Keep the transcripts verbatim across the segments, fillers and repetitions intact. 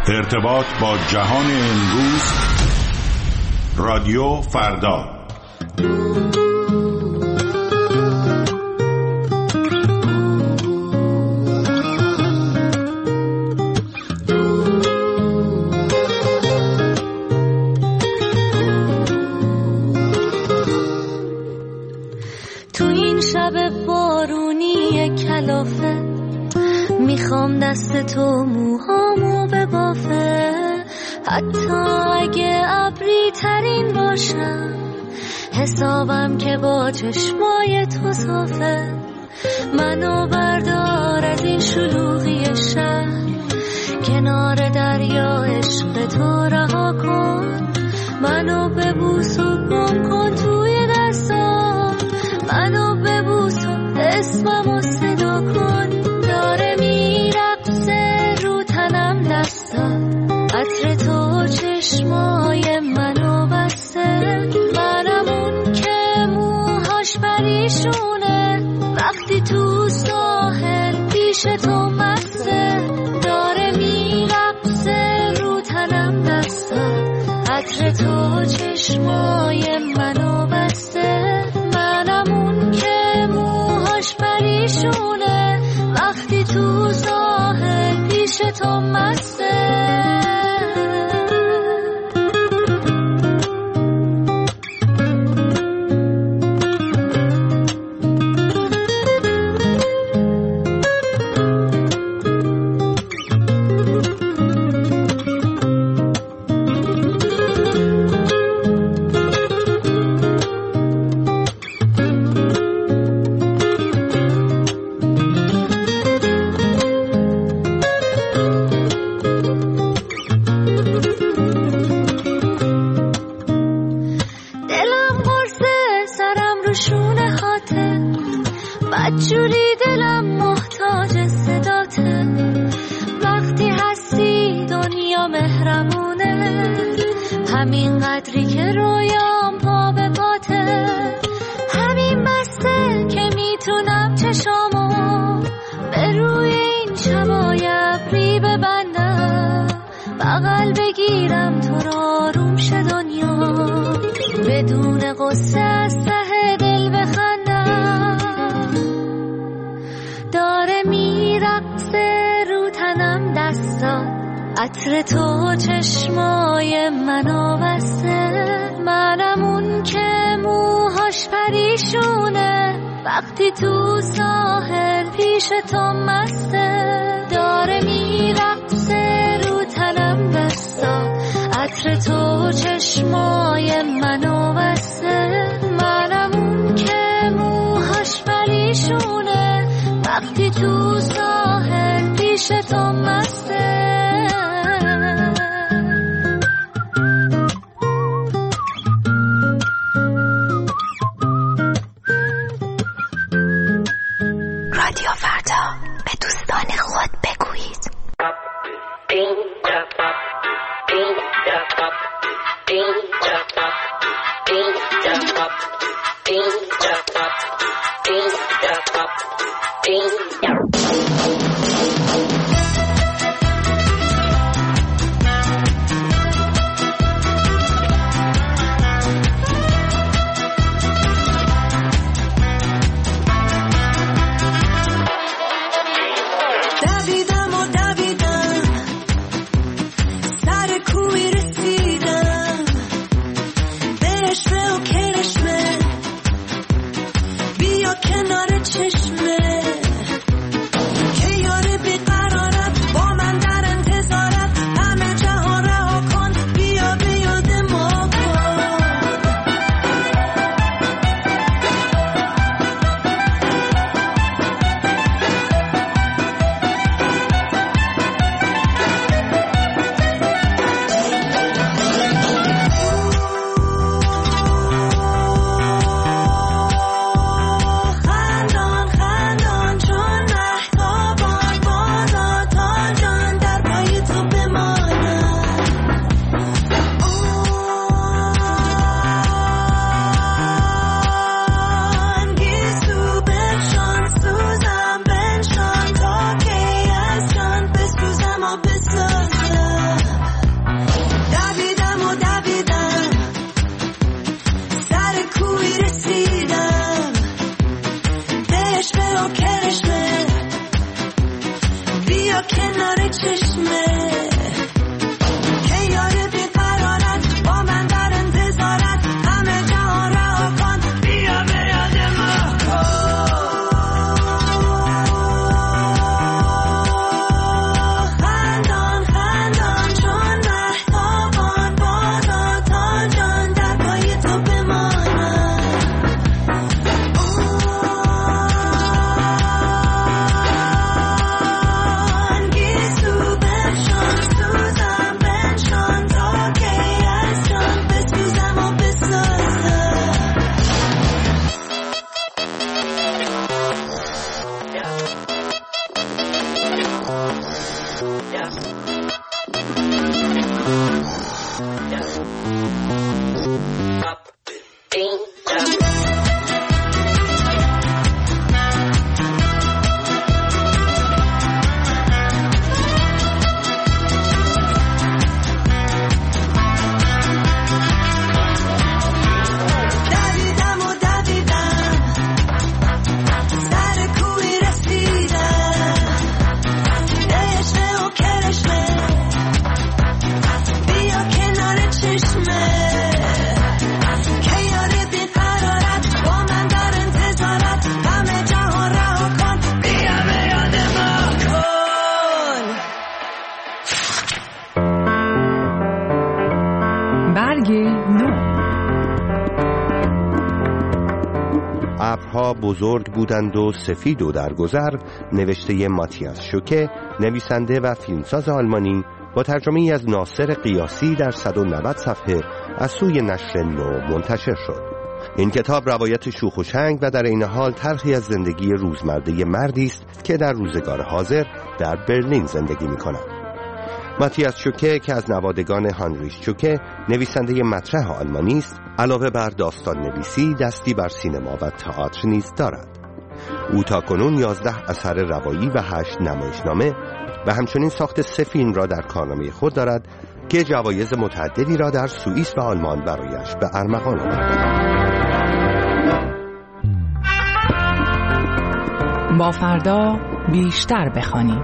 ارتباط با جهان امروز، رادیو فردا. تو این شب بارونی کلافه میخوام دست تو موهامو ببافه، حتی اگه ابری ترین باشم حسابم که با چشمای تو صافه. منو بردار از این شلوغی شهر، کنار دریا عشق تو رها کن. منو ببوس و گم کن توی دستام، منو ببوس و اسممو صدا کن. داره میرقصه رو تنم دستات، عطر تو چشمای منو بسته. منم اون که موهاش پریشونه، وقتی تو ساحل پیش تو مسته. داره میرقصه رو تنم دستات، عطر تو چشمای منو بسته. منم اون که موهاش پریشونه، وقتی تو ساحل پیش تو مسته. بدجوری دلم محتاج صداته، وقتی هستی دنیا مهرمونه. همین قدری که رویام پا به پاته، همین بسته که میتونم چشامو به روی این شبای ابری ببندم. بغل بگیرم تو رو آروم شه دنیا، بدون قصه از ته دل بخندم. داره میرقصه رو تنم دستات، عطر تو چشمای منو بسته. منم اون که موهاش پریشونه، وقتی تو ساحل پیش تو مسته. داره میرقصه رو تنم دستات، عطر تو چشمای منو بسته. منم اون که موهاش پریشونه، وقتی تو ساحل پیش تو مسته. رادیو فردا، به دوستان خود بگویید. کنار چشمه که یار بیقرارت با من در انتظارت همه جهان رها کن بیا به یاد ما خندان خندان چون مهتابان بادا تا جان در پای تو بمانم آن گیسو بنشان سوزم بنشان تا که از جان بسوزم و بسازم دویدم و دویدم سر کوی رسیدم عشق و کرشمه بیا کنار چشمه که یار بیقرارت با من در انتظارت همه جهان رها کن بیا به یاد ما کن برگ نو. ابرها بزرگ بودند و سفید و در گذر، نوشته ماتیاس شوکه، نویسنده و فیلمساز آلمانی، با ترجمه ای از ناصر قیاسی در صد و نود صفحه از سوی نشر نو منتشر شد. این کتاب روایت شوخ و شنگ و در این حال طرحی از زندگی روزمره مردی است که در روزگار حاضر در برلین زندگی می‌کند. ماتیاس شوکه که از نوادگان هانریش شوکه، نویسنده مطرح آلمانی است، علاوه بر داستان نویسی دستی بر سینما و تئاتر نیز دارد. او تاکنون یازده اثر روایی و هشت نمایشنامه و همچنین ساخت سه فیلم را در کارنامه خود دارد که جوایز متعددی را در سوئیس و آلمان برایش به ارمغان آورد. با فردا بیشتر بخوانیم.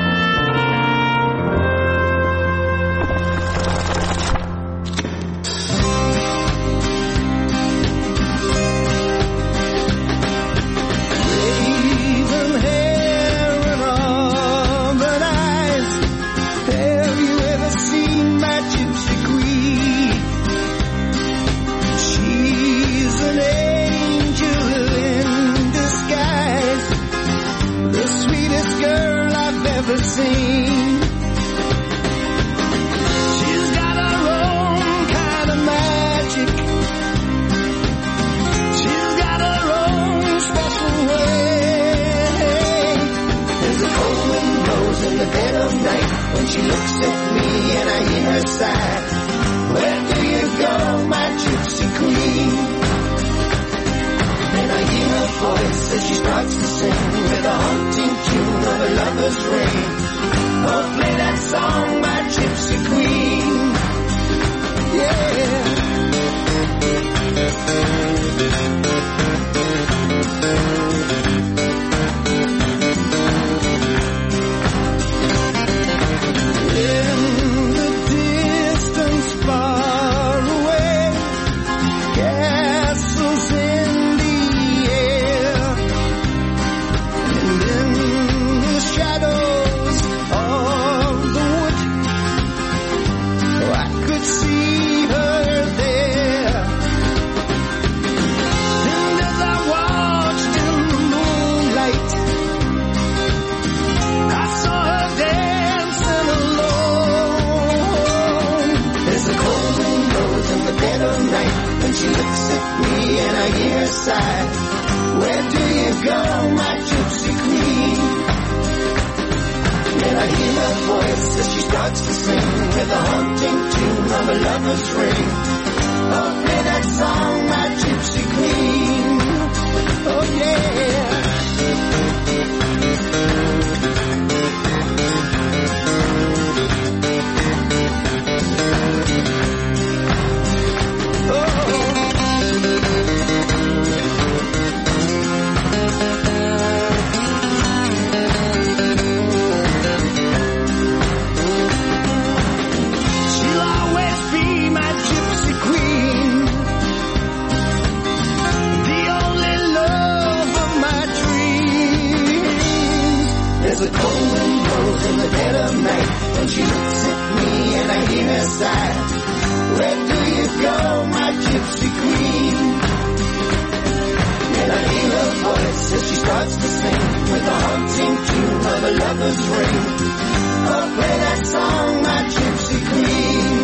She looks at me and I hear her sigh. Where do you go, my gypsy queen? Then I hear her voice as she starts to sing with a haunting tune of a lover's ring. Oh, play that song, my gypsy queen. Yeah. She looks at me and I hear her sigh. Where do you go, my gypsy queen? Then I hear her voice as she starts to sing with a haunting tune of a lover's ring. Oh, play that song, my gypsy queen. Oh, yeah. side. Where do you go, my gypsy queen? And I hear her voice as she starts to sing with the haunting tune of a lover's ring. Oh, play that song, my gypsy queen.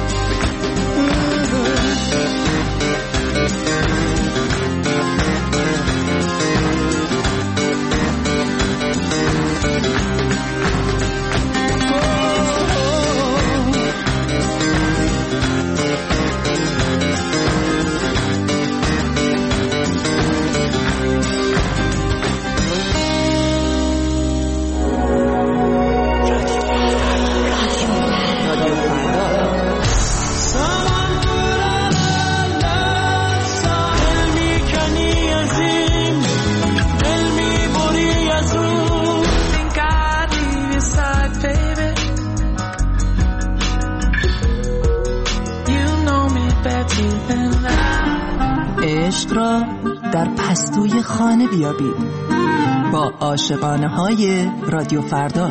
عشق را در پستوی خانه بیابید با عاشقانه های رادیو فردا.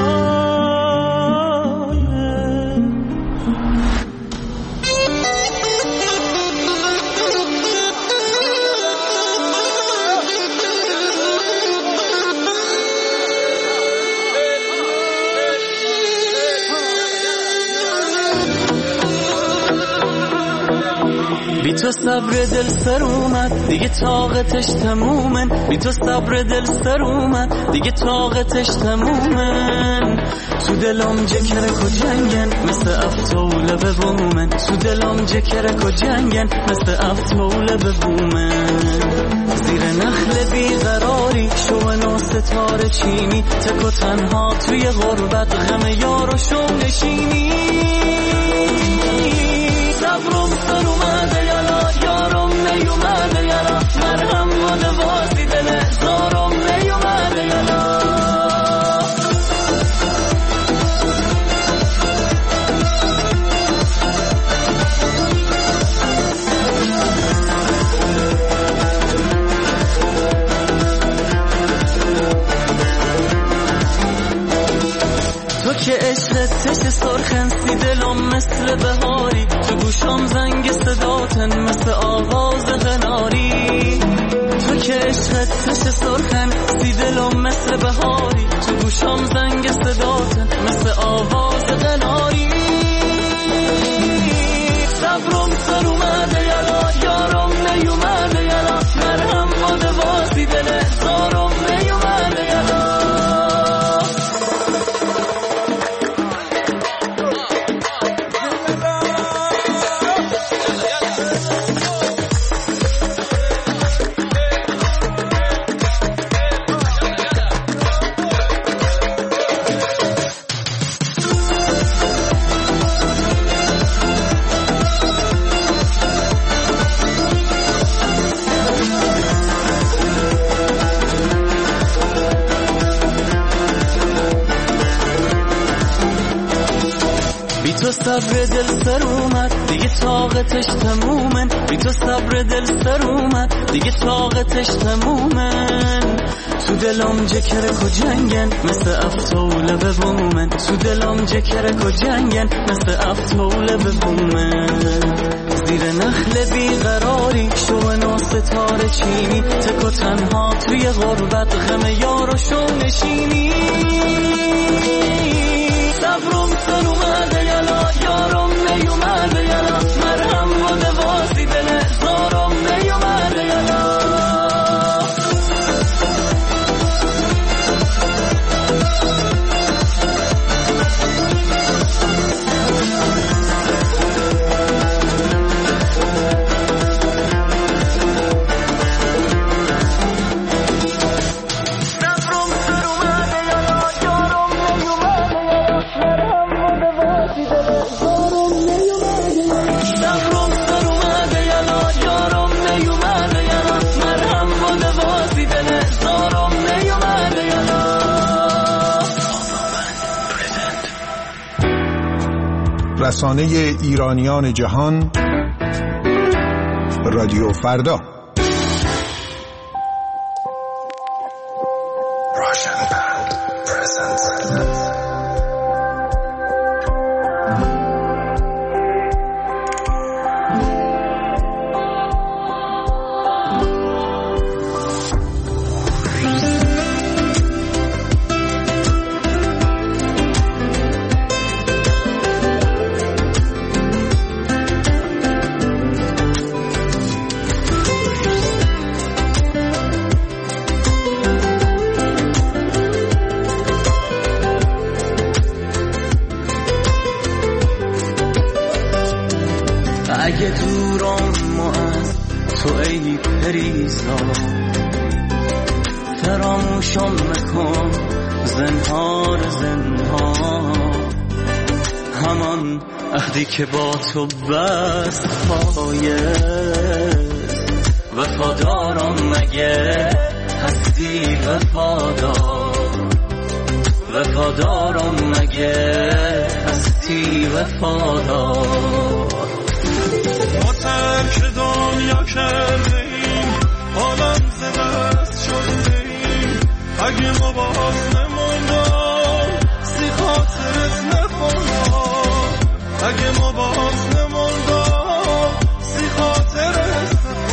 بی تو صبر دل سر اومد دیگه طاقتش تمومن، بی تو صبر دل سر اومد دیگه طاقتش تمومن. تو دلم جکرک و جنگن مثل افتوله به بومن، تو دلم جکرک و جنگن مثل افتوله به بومن. زیر نخل بیقراری شونا ستاره چینی، تک و تنها توی غربت غم یارو شو نشینی. صبرم سر اومده یالا یارم نیومده یالا، مرهم و دوازی دل زارم نیومده یالا. تو که عشقت تش سرخن سی دلم مثل بهاری، تو گوشم زنگ صداتن مثل آواز غناری. تو که عشقت تش سرخن سی دلم مثل بهاری، تو گوشم زنگ صداتن مثل آواز غناری. صبرم سر اومده یالا یارم نیومده یالا، مرهم و دوازی دل زارم نیومده یالا. تو صبر دل سر اومد دیگه طاقتش تمومن، بی تو صبر دل سر اومد دیگه طاقتش تمومن. تو دلم جکرک و جنگن مثل افتوله به بومن، تو دلم جکرک و جنگن مثل افتوله به بومن. زیر نخل بیقراری شونا ستاره چینی، تک و تنها توی غربت غم یارو شو نشینی. صبرم سر اومده یالا یارم نیومده یالا، مرهم و دوازی دل زارم نیومده یالا. رسانه ایرانیان جهان رادیو فردا. اگه دورم ما از تو ای پریزا، فراموشم مکن زنهار زنهار، همان عهدی که با تو بست پایست. وفادارم مگه هستی وفادار، وفادارم مگه هستی وفادار. ما ترک دنیا کرده ایم، عالم ز دست شده ایم، اگه ما باز نموندم سی خاطرت نخوندم، اگه ما باز نموندم سی خاطرت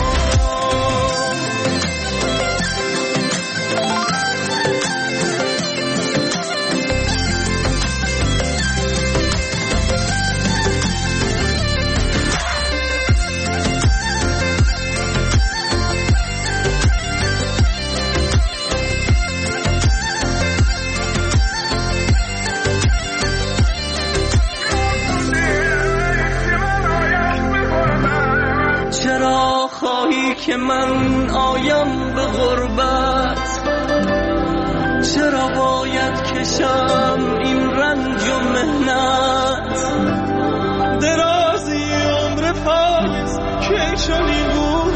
که من آیم به غربت، چرا باید کشم این رنج و مهنت؟ درازی عمر پایست که چونی بود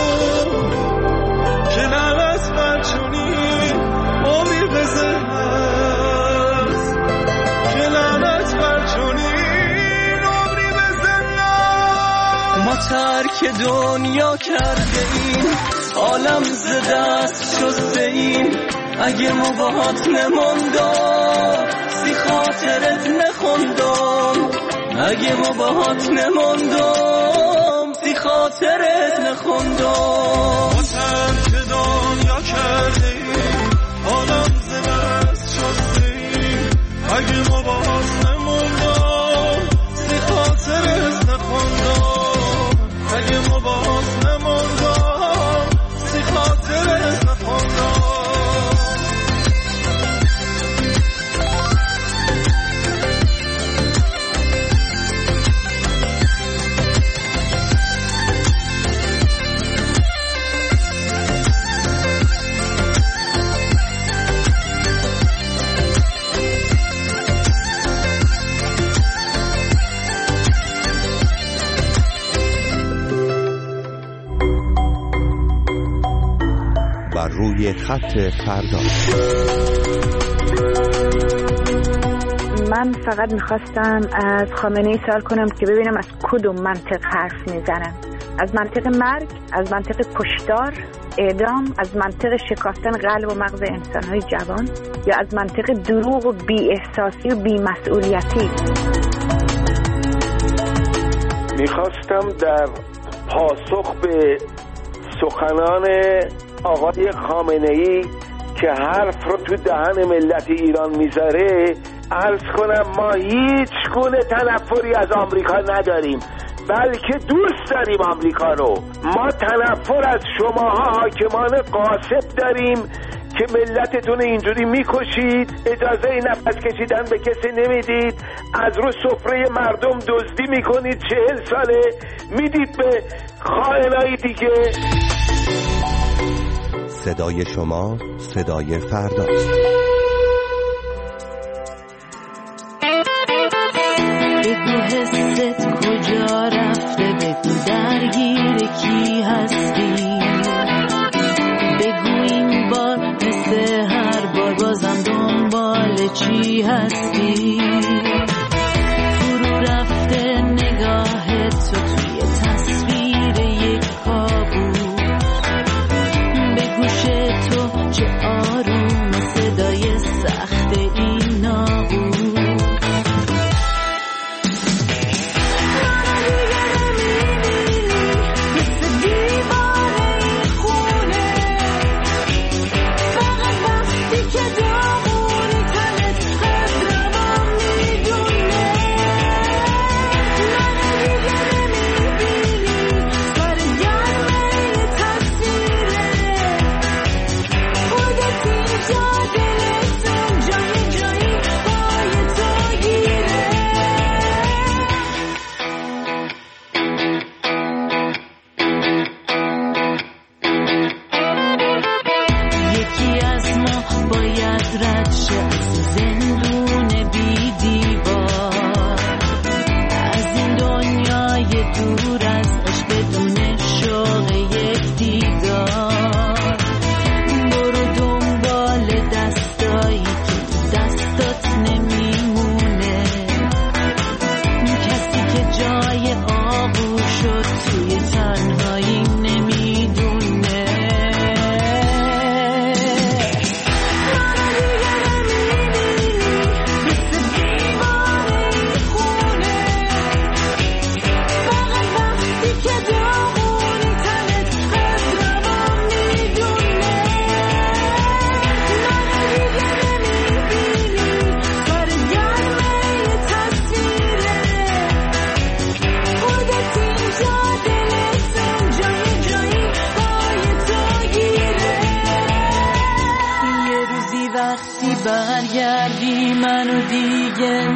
که نمت بر چونی عمری بزنت، که نمت بر چونی عمری بزنت. ما ترک دنیا کرده ایم، عالم ز دست شسته ایم، اگه ما باهات نموندم سی خاطرت نخوندم، اگه ما باهات نموندم سی خاطرت نخوندم. ما ترک دنیا کرده ایم، عالم ز دست شسته ایم، اگه ما باهات نموندم سی خاطرت نخوندم، اگه ما باهات نموندم سی خاطرت نخوندم. بر روی خط فردا. من فقط میخواستم از خامنه‌ای سوال کنم که ببینم از کدوم منطق حرف میزنن، از منطق مرگ، از منطق کشتار، اعدام، از منطق شکافتن قلب و مغز انسان‌های جوان، یا از منطق دروغ و بی‌احساسی و بی‌مسئولیتی. میخواستم در پاسخ به سخنان آقای خامنه‌ای که حرف رو تو دهن ملت ایران میذاره عرض کنم ما هیچ گونه تنفری از آمریکا نداریم، بلکه دوست داریم آمریکا رو. ما تنفر از شماها حاکمان قاصد داریم که ملتتون اینجوری میکشید، اجازه نفس کشیدن به کسی نمیدید، از رو سفره مردم دزدی میکنید، چهل ساله میدید به خائنای دیگه. صدای شما صدای فردا. بگو حست کجا رفته، بگو درگیر کی هستی، بگو این بار مثل هر بار بازم دنبال چی هستی. فرو رفته نگاه تو توی تصویر یک کابوس، به گوش تو چه آروم صدا دیگه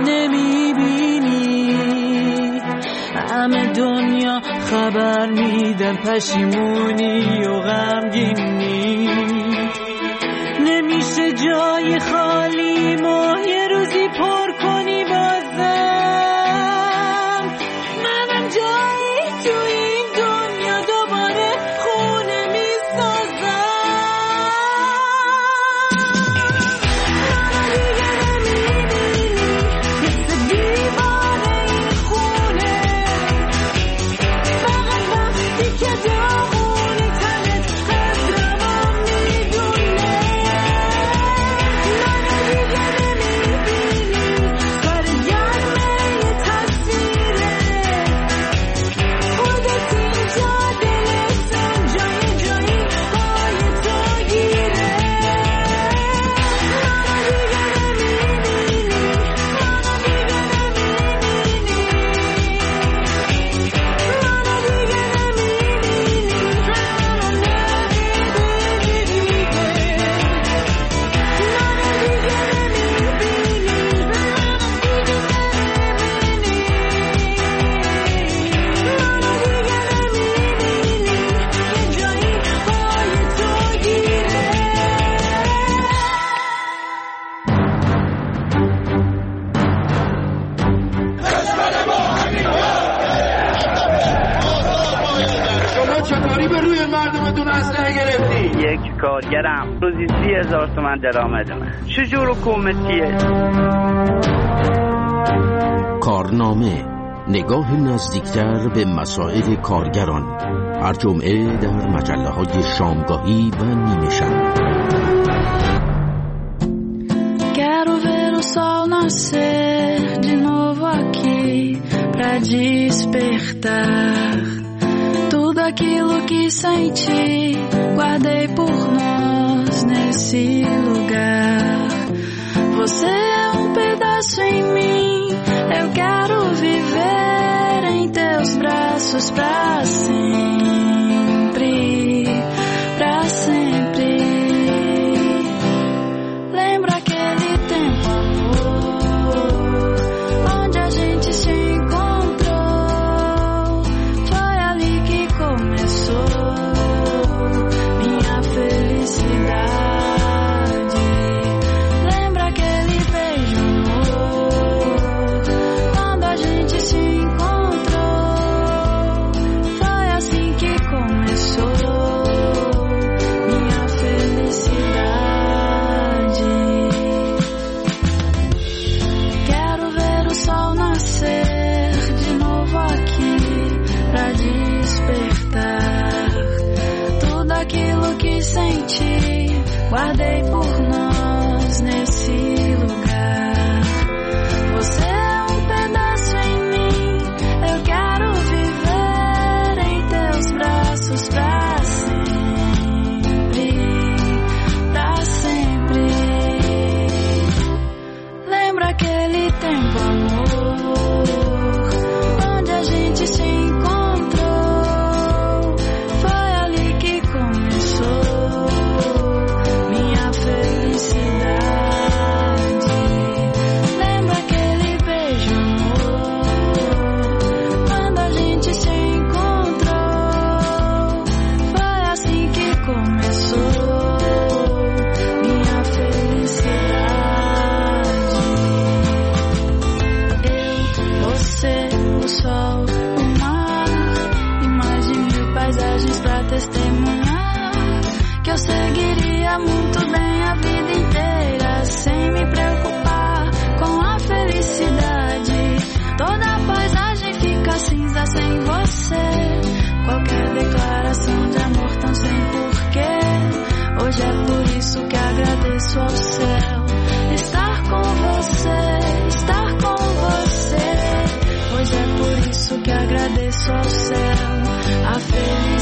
نمیبینی، همه دنیا خبر میدن پشیمونی و غمگینی، نمیشه جای خالی ما یه روزی پر کنی بازم، منم جایی تو این دنیا دوباره خونه میسازم. کارگرم روزی سی هزار تومن درآمدمه، چجور حکومتیه؟ کارنامه، نگاه نزدیکتر به مسائل کارگران، هر جمعه در مجله های شامگاهی و نیمه شب. Quero ver o sol nascer de novo aqui pra despertar tudo aquilo que senti, guardei por nós nesse lugar. Você é um pedaço em mim, eu quero viver em teus braços pra sempre, pra sempre. Lembra aquele tempo, amor, onde a gente se encontrou, foi ali que começou minha felicidade. Lembra aquele beijo, amor, quando a gente se encontrou, foi assim que começou minha felicidade. Quero ver o sol nascer de novo aqui pra despertar tudo aquilo que senti, guardei por nós nesse lugar. Você é um pedaço em mim, eu quero viver em teus braços pra sempre, pra sempre. Lembra aquele tempo, amor, onde a gente se encontrou, foi ali que começou minha felicidade. Lembra aquele beijo, amor, quando a gente se encontrou, foi assim que começou minha felicidade. Eu, você, o sol, o mar e mais de mil paisagens pra testemunhar que eu seguiria muito bem a vida inteira sem me preocupar com a felicidade. Toda a paisagem fica cinza sem você, qualquer declaração de amor tão sem porquê. Hoje é por isso que agradeço ao céu estar com você, estar com você. Hoje é por isso que agradeço ao céu a felicidade.